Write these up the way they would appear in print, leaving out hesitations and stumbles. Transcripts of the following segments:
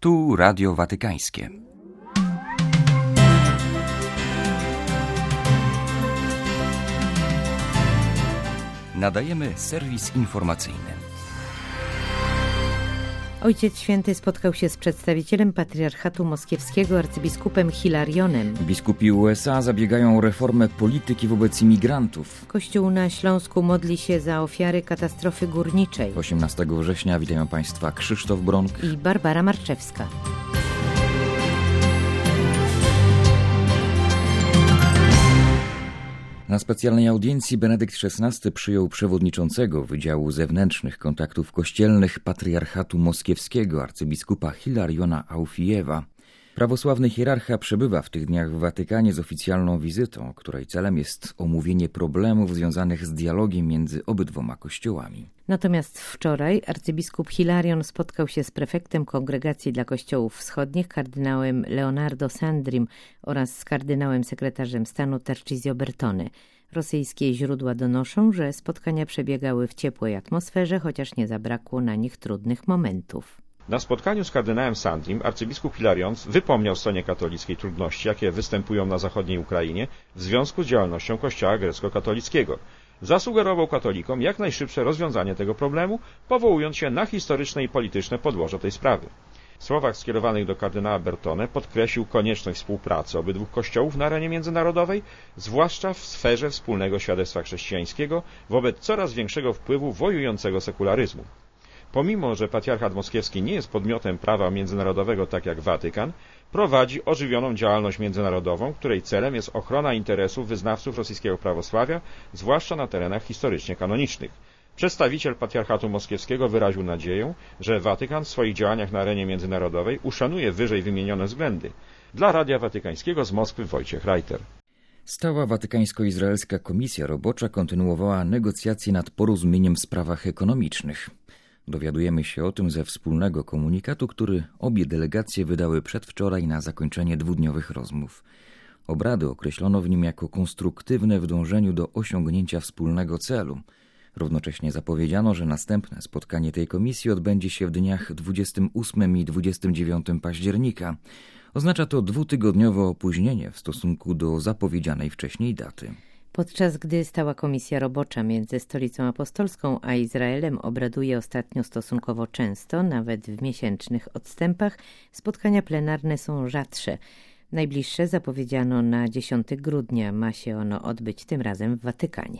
Tu Radio Watykańskie. Nadajemy serwis informacyjny. Ojciec Święty spotkał się z przedstawicielem Patriarchatu Moskiewskiego, arcybiskupem Hilarionem. Biskupi USA zabiegają o reformę polityki wobec imigrantów. Kościół na Śląsku modli się za ofiary katastrofy górniczej. 18 września witają Państwa Krzysztof Bronk i Barbara Marczewska. Na specjalnej audiencji Benedykt XVI przyjął przewodniczącego Wydziału Zewnętrznych Kontaktów Kościelnych Patriarchatu Moskiewskiego arcybiskupa Hilariona Aufijewa. Prawosławny hierarcha przebywa w tych dniach w Watykanie z oficjalną wizytą, której celem jest omówienie problemów związanych z dialogiem między obydwoma kościołami. Natomiast wczoraj arcybiskup Hilarion spotkał się z prefektem Kongregacji dla Kościołów Wschodnich, kardynałem Leonardo Sandrim oraz z kardynałem sekretarzem stanu Tarcisio Bertone. Rosyjskie źródła donoszą, że spotkania przebiegały w ciepłej atmosferze, chociaż nie zabrakło na nich trudnych momentów. Na spotkaniu z kardynałem Sandrim arcybiskup Hilarion wypomniał stronie katolickiej trudności, jakie występują na zachodniej Ukrainie w związku z działalnością Kościoła grecko-katolickiego. Zasugerował katolikom jak najszybsze rozwiązanie tego problemu, powołując się na historyczne i polityczne podłoże tej sprawy. W słowach skierowanych do kardynała Bertone podkreślił konieczność współpracy obydwu kościołów na arenie międzynarodowej, zwłaszcza w sferze wspólnego świadectwa chrześcijańskiego wobec coraz większego wpływu wojującego sekularyzmu. Pomimo, że patriarchat moskiewski nie jest podmiotem prawa międzynarodowego tak jak Watykan, prowadzi ożywioną działalność międzynarodową, której celem jest ochrona interesów wyznawców rosyjskiego prawosławia, zwłaszcza na terenach historycznie kanonicznych. Przedstawiciel patriarchatu moskiewskiego wyraził nadzieję, że Watykan w swoich działaniach na arenie międzynarodowej uszanuje wyżej wymienione względy. Dla Radia Watykańskiego z Moskwy Wojciech Reiter. Stała Watykańsko-Izraelska Komisja Robocza kontynuowała negocjacje nad porozumieniem w sprawach ekonomicznych. Dowiadujemy się o tym ze wspólnego komunikatu, który obie delegacje wydały przedwczoraj na zakończenie dwudniowych rozmów. Obrady określono w nim jako konstruktywne w dążeniu do osiągnięcia wspólnego celu. Równocześnie zapowiedziano, że następne spotkanie tej komisji odbędzie się w dniach 28 i 29 października. Oznacza to dwutygodniowe opóźnienie w stosunku do zapowiedzianej wcześniej daty. Podczas gdy Stała Komisja Robocza między Stolicą Apostolską a Izraelem obraduje ostatnio stosunkowo często, nawet w miesięcznych odstępach, spotkania plenarne są rzadsze. Najbliższe zapowiedziano na 10 grudnia. Ma się ono odbyć tym razem w Watykanie.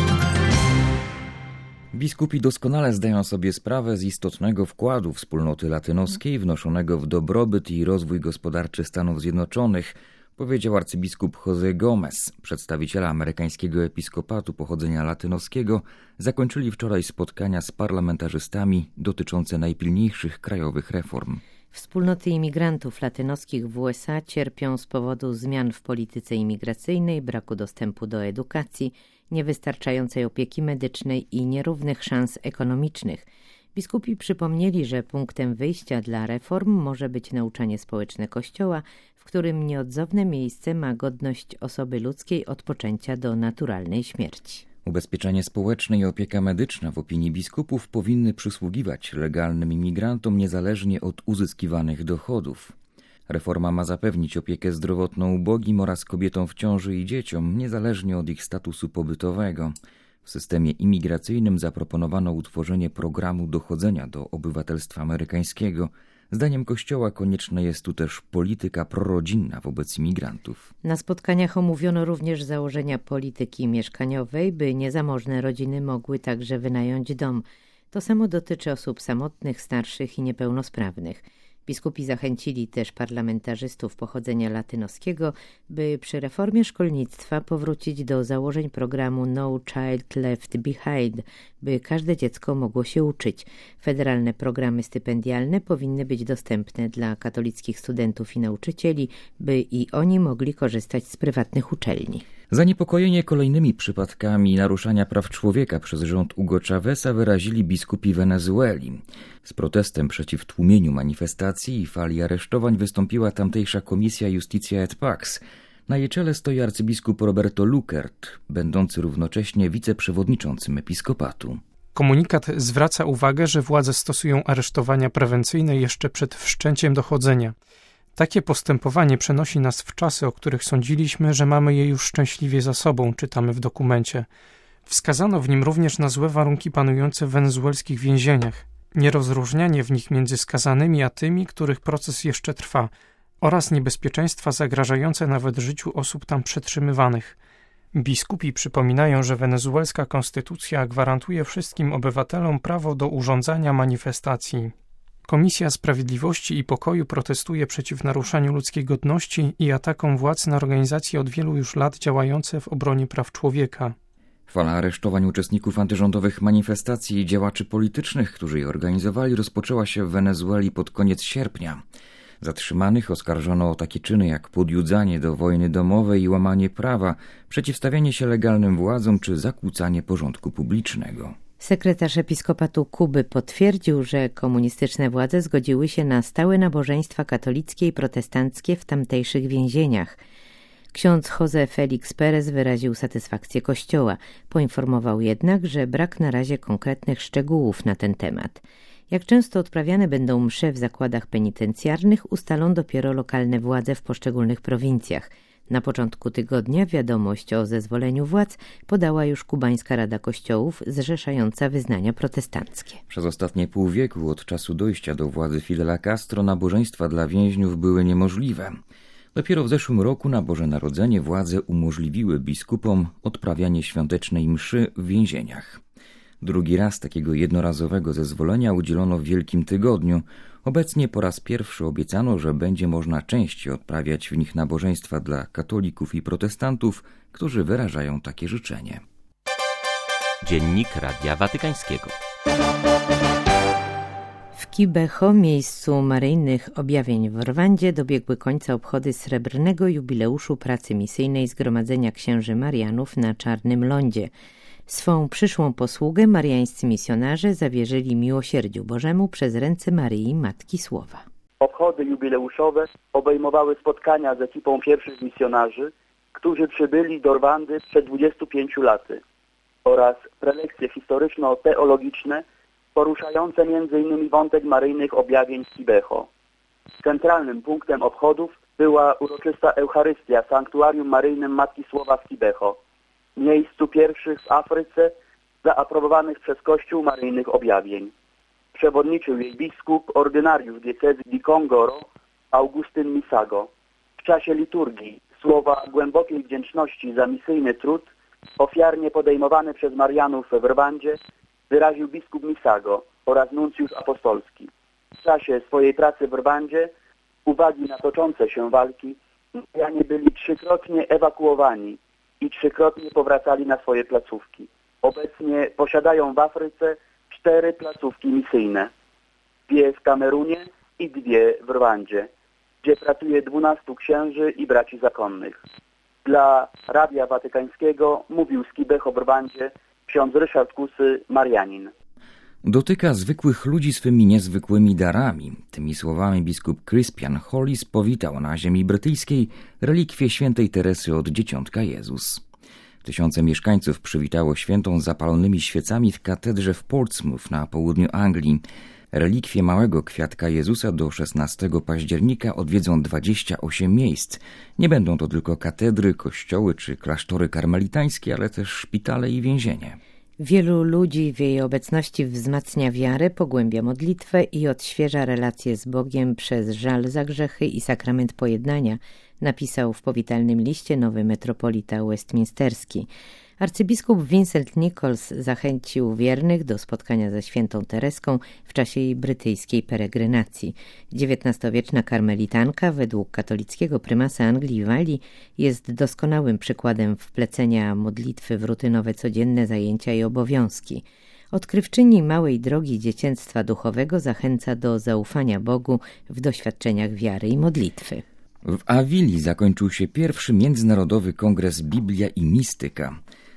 Biskupi doskonale zdają sobie sprawę z istotnego wkładu wspólnoty latynoskiej wnoszonego w dobrobyt i rozwój gospodarczy Stanów Zjednoczonych, powiedział arcybiskup José Gomez. Przedstawiciele amerykańskiego episkopatu pochodzenia latynoskiego zakończyli wczoraj spotkania z parlamentarzystami dotyczące najpilniejszych krajowych reform. Wspólnoty imigrantów latynoskich w USA cierpią z powodu zmian w polityce imigracyjnej, braku dostępu do edukacji, niewystarczającej opieki medycznej i nierównych szans ekonomicznych. Biskupi przypomnieli, że punktem wyjścia dla reform może być nauczanie społeczne Kościoła, w którym nieodzowne miejsce ma godność osoby ludzkiej od poczęcia do naturalnej śmierci. Ubezpieczenie społeczne i opieka medyczna w opinii biskupów powinny przysługiwać legalnym imigrantom niezależnie od uzyskiwanych dochodów. Reforma ma zapewnić opiekę zdrowotną ubogim oraz kobietom w ciąży i dzieciom, niezależnie od ich statusu pobytowego. W systemie imigracyjnym zaproponowano utworzenie programu dochodzenia do obywatelstwa amerykańskiego. Zdaniem Kościoła konieczna jest tu też polityka prorodzinna wobec imigrantów. Na spotkaniach omówiono również założenia polityki mieszkaniowej, by niezamożne rodziny mogły także wynająć dom. To samo dotyczy osób samotnych, starszych i niepełnosprawnych. Biskupi zachęcili też parlamentarzystów pochodzenia latynoskiego, by przy reformie szkolnictwa powrócić do założeń programu No Child Left Behind, by każde dziecko mogło się uczyć. Federalne programy stypendialne powinny być dostępne dla katolickich studentów i nauczycieli, by i oni mogli korzystać z prywatnych uczelni. Zaniepokojenie kolejnymi przypadkami naruszania praw człowieka przez rząd Hugo Cháveza wyrazili biskupi Wenezueli. Z protestem przeciw tłumieniu manifestacji i fali aresztowań wystąpiła tamtejsza Komisja Justicia et Pax. Na jej czele stoi arcybiskup Roberto Luckert, będący równocześnie wiceprzewodniczącym episkopatu. Komunikat zwraca uwagę, że władze stosują aresztowania prewencyjne jeszcze przed wszczęciem dochodzenia. Takie postępowanie przenosi nas w czasy, o których sądziliśmy, że mamy je już szczęśliwie za sobą, czytamy w dokumencie. Wskazano w nim również na złe warunki panujące w wenezuelskich więzieniach, nierozróżnianie w nich między skazanymi a tymi, których proces jeszcze trwa, oraz niebezpieczeństwa zagrażające nawet życiu osób tam przetrzymywanych. Biskupi przypominają, że wenezuelska konstytucja gwarantuje wszystkim obywatelom prawo do urządzania manifestacji. Komisja Sprawiedliwości i Pokoju protestuje przeciw naruszaniu ludzkiej godności i atakom władz na organizacje od wielu już lat działające w obronie praw człowieka. Fala aresztowań uczestników antyrządowych manifestacji i działaczy politycznych, którzy je organizowali, rozpoczęła się w Wenezueli pod koniec sierpnia. Zatrzymanych oskarżono o takie czyny jak podjudzanie do wojny domowej i łamanie prawa, przeciwstawianie się legalnym władzom czy zakłócanie porządku publicznego. Sekretarz episkopatu Kuby potwierdził, że komunistyczne władze zgodziły się na stałe nabożeństwa katolickie i protestanckie w tamtejszych więzieniach. Ksiądz José Félix Pérez wyraził satysfakcję Kościoła. Poinformował jednak, że brak na razie konkretnych szczegółów na ten temat. Jak często odprawiane będą msze w zakładach penitencjarnych, ustalą dopiero lokalne władze w poszczególnych prowincjach. Na początku tygodnia wiadomość o zezwoleniu władz podała już Kubańska Rada Kościołów zrzeszająca wyznania protestanckie. Przez ostatnie pół wieku od czasu dojścia do władzy Fidela Castro nabożeństwa dla więźniów były niemożliwe. Dopiero w zeszłym roku na Boże Narodzenie władze umożliwiły biskupom odprawianie świątecznej mszy w więzieniach. Drugi raz takiego jednorazowego zezwolenia udzielono w Wielkim Tygodniu. Obecnie po raz pierwszy obiecano, że będzie można częściej odprawiać w nich nabożeństwa dla katolików i protestantów, którzy wyrażają takie życzenie. Dziennik Radia Watykańskiego. W Kibeho, miejscu maryjnych objawień w Rwandzie, dobiegły końca obchody srebrnego jubileuszu pracy misyjnej Zgromadzenia Księży Marianów na Czarnym Lądzie. Swą przyszłą posługę mariańscy misjonarze zawierzyli miłosierdziu Bożemu przez ręce Maryi, Matki Słowa. Obchody jubileuszowe obejmowały spotkania z ekipą pierwszych misjonarzy, którzy przybyli do Rwandy przed 25 laty, oraz prelekcje historyczno-teologiczne poruszające m.in. wątek maryjnych objawień z Kibeho. Centralnym punktem obchodów była uroczysta Eucharystia w sanktuarium maryjnym Matki Słowa w Kibeho, miejscu pierwszych w Afryce zaaprobowanych przez Kościół maryjnych objawień. Przewodniczył jej biskup ordynariusz diecezji Dikongoro Augustyn Misago. W czasie liturgii słowa głębokiej wdzięczności za misyjny trud ofiarnie podejmowany przez Marianów w Rwandzie wyraził biskup Misago oraz nuncjusz apostolski. W czasie swojej pracy w Rwandzie uwagi na toczące się walki Marianie byli trzykrotnie ewakuowani i trzykrotnie powracali na swoje placówki. Obecnie posiadają w Afryce 4 placówki misyjne. 2 w Kamerunie i 2 w Rwandzie, gdzie pracuje 12 księży i braci zakonnych. Dla Radia Watykańskiego mówił z Kibeho w Rwandzie ksiądz Ryszard Kusy, Marianin. Dotyka zwykłych ludzi swymi niezwykłymi darami. Tymi słowami biskup Crispian Hollis powitał na ziemi brytyjskiej relikwie świętej Teresy od Dzieciątka Jezus. Tysiące mieszkańców przywitało świętą zapalonymi świecami w katedrze w Portsmouth na południu Anglii. Relikwie Małego Kwiatka Jezusa do 16 października odwiedzą 28 miejsc. Nie będą to tylko katedry, kościoły czy klasztory karmelitańskie, ale też szpitale i więzienie. Wielu ludzi w jej obecności wzmacnia wiarę, pogłębia modlitwę i odświeża relacje z Bogiem przez żal za grzechy i sakrament pojednania, napisał w powitalnym liście nowy metropolita westminsterski. Arcybiskup Vincent Nichols zachęcił wiernych do spotkania ze świętą Tereską w czasie jej brytyjskiej peregrynacji. XIX-wieczna karmelitanka, według katolickiego prymasa Anglii i Walii, jest doskonałym przykładem wplecenia modlitwy w rutynowe codzienne zajęcia i obowiązki. Odkrywczyni małej drogi dziecięctwa duchowego zachęca do zaufania Bogu w doświadczeniach wiary i modlitwy. W Awili zakończył się pierwszy międzynarodowy kongres Biblia i Mistyka.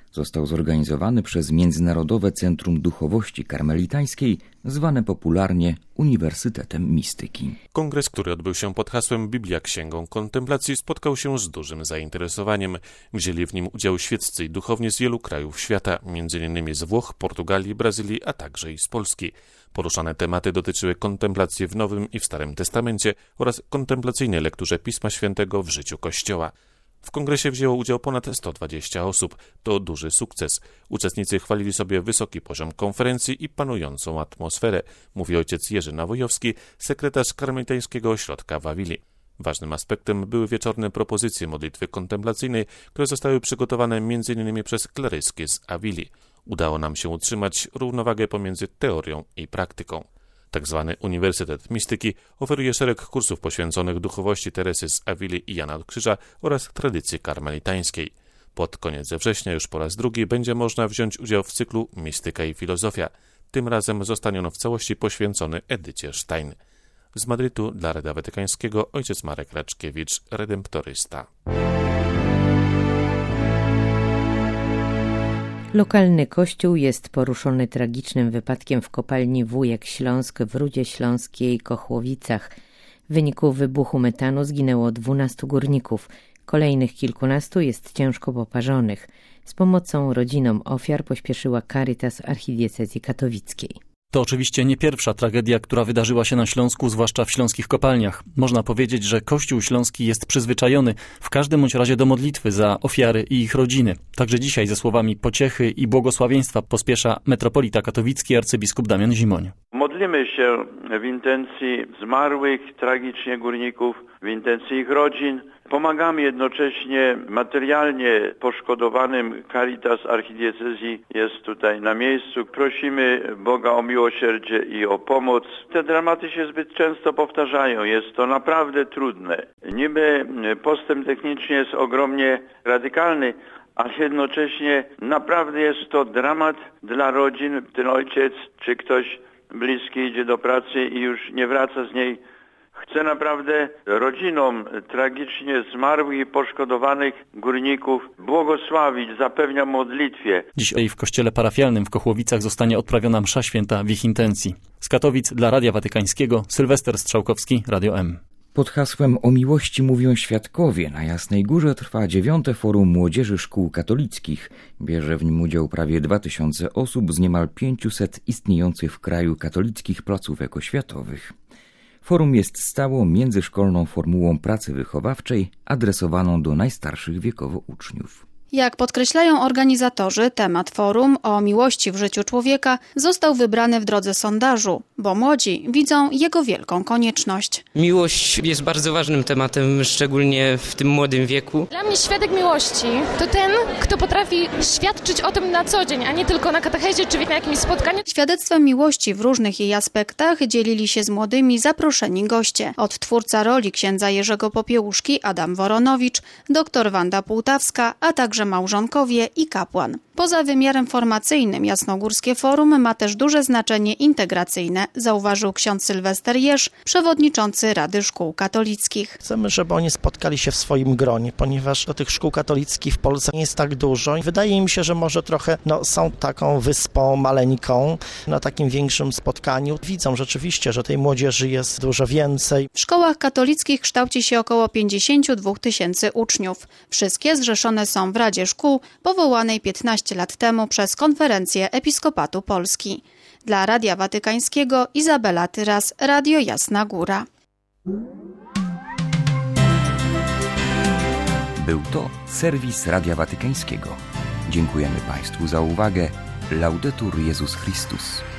został zorganizowany przez Międzynarodowe Centrum Duchowości Karmelitańskiej, zwane popularnie Uniwersytetem Mistyki. Kongres, który odbył się pod hasłem Biblia Księgą Kontemplacji, spotkał się z dużym zainteresowaniem. Wzięli w nim udział świeccy i duchowni z wielu krajów świata, m.in. z Włoch, Portugalii, Brazylii, a także i z Polski. Poruszane tematy dotyczyły kontemplacji w Nowym i w Starym Testamencie oraz kontemplacyjnej lekturze Pisma Świętego w życiu Kościoła. W kongresie wzięło udział ponad 120 osób. To duży sukces. Uczestnicy chwalili sobie wysoki poziom konferencji i panującą atmosferę, mówi ojciec Jerzy Nawojowski, sekretarz Karmelitańskiego Ośrodka w Awili. Ważnym aspektem były wieczorne propozycje modlitwy kontemplacyjnej, które zostały przygotowane m.in. przez kleryskie z Awili. Udało nam się utrzymać równowagę pomiędzy teorią i praktyką. Tak zwany Uniwersytet Mistyki oferuje szereg kursów poświęconych duchowości Teresy z Awili i Jana od Krzyża oraz tradycji karmelitańskiej. Pod koniec września już po raz drugi będzie można wziąć udział w cyklu Mistyka i Filozofia. Tym razem zostanie on w całości poświęcony Edycie Stein. Z Madrytu dla Radia Watykańskiego ojciec Marek Raczkiewicz, redemptorysta. Lokalny kościół jest poruszony tragicznym wypadkiem w kopalni Wujek Śląsk w Rudzie Śląskiej Kochłowicach. W wyniku wybuchu metanu zginęło 12 górników. Kolejnych kilkunastu jest ciężko poparzonych. Z pomocą rodzinom ofiar pośpieszyła Caritas Archidiecezji Katowickiej. To oczywiście nie pierwsza tragedia, która wydarzyła się na Śląsku, zwłaszcza w śląskich kopalniach. Można powiedzieć, że Kościół Śląski jest przyzwyczajony w każdym bądź razie do modlitwy za ofiary i ich rodziny. Także dzisiaj ze słowami pociechy i błogosławieństwa pospiesza metropolita katowicki arcybiskup Damian Zimoń. Modlimy się w intencji zmarłych, tragicznie górników, w intencji ich rodzin. Pomagamy jednocześnie materialnie poszkodowanym. Caritas Archidiecezji jest tutaj na miejscu. Prosimy Boga o miłosierdzie i o pomoc. Te dramaty się zbyt często powtarzają. Jest to naprawdę trudne. Niby postęp techniczny jest ogromnie radykalny, ale jednocześnie naprawdę jest to dramat dla rodzin. Ten ojciec czy ktoś bliski idzie do pracy i już nie wraca z niej. Chcę naprawdę rodzinom tragicznie zmarłych i poszkodowanych górników błogosławić, zapewniam modlitwie. Dzisiaj w kościele parafialnym w Kochłowicach zostanie odprawiona msza święta w ich intencji. Z Katowic dla Radia Watykańskiego Sylwester Strzałkowski, Radio M. Pod hasłem O miłości mówią świadkowie na Jasnej Górze trwa 9. Forum Młodzieży Szkół Katolickich. Bierze w nim udział prawie 2000 osób z niemal 500 istniejących w kraju katolickich placówek oświatowych. Forum jest stałą międzyszkolną formułą pracy wychowawczej adresowaną do najstarszych wiekowo uczniów. Jak podkreślają organizatorzy, temat forum o miłości w życiu człowieka został wybrany w drodze sondażu, bo młodzi widzą jego wielką konieczność. Miłość jest bardzo ważnym tematem, szczególnie w tym młodym wieku. Dla mnie świadek miłości to ten, kto potrafi świadczyć o tym na co dzień, a nie tylko na katechezie czy na jakimś spotkaniu. Świadectwem miłości w różnych jej aspektach dzielili się z młodymi zaproszeni goście. Od twórca roli księdza Jerzego Popiełuszki Adam Woronowicz, dr Wanda Półtawska, a także małżonkowie i kapłan. Poza wymiarem formacyjnym Jasnogórskie Forum ma też duże znaczenie integracyjne, zauważył ksiądz Sylwester Jerz, przewodniczący Rady Szkół Katolickich. Chcemy, żeby oni spotkali się w swoim gronie, ponieważ tych szkół katolickich w Polsce nie jest tak dużo. Wydaje mi się, że może trochę są taką wyspą maleńką na takim większym spotkaniu. Widzą rzeczywiście, że tej młodzieży jest dużo więcej. W szkołach katolickich kształci się około 52 000 uczniów. Wszystkie zrzeszone są w Radzie Szkół, powołanej 15 lat temu przez Konferencję Episkopatu Polski. Dla Radia Watykańskiego Izabela Tyras, Radio Jasna Góra. Był to serwis Radia Watykańskiego. Dziękujemy Państwu za uwagę. Laudetur Jezus Chrystus.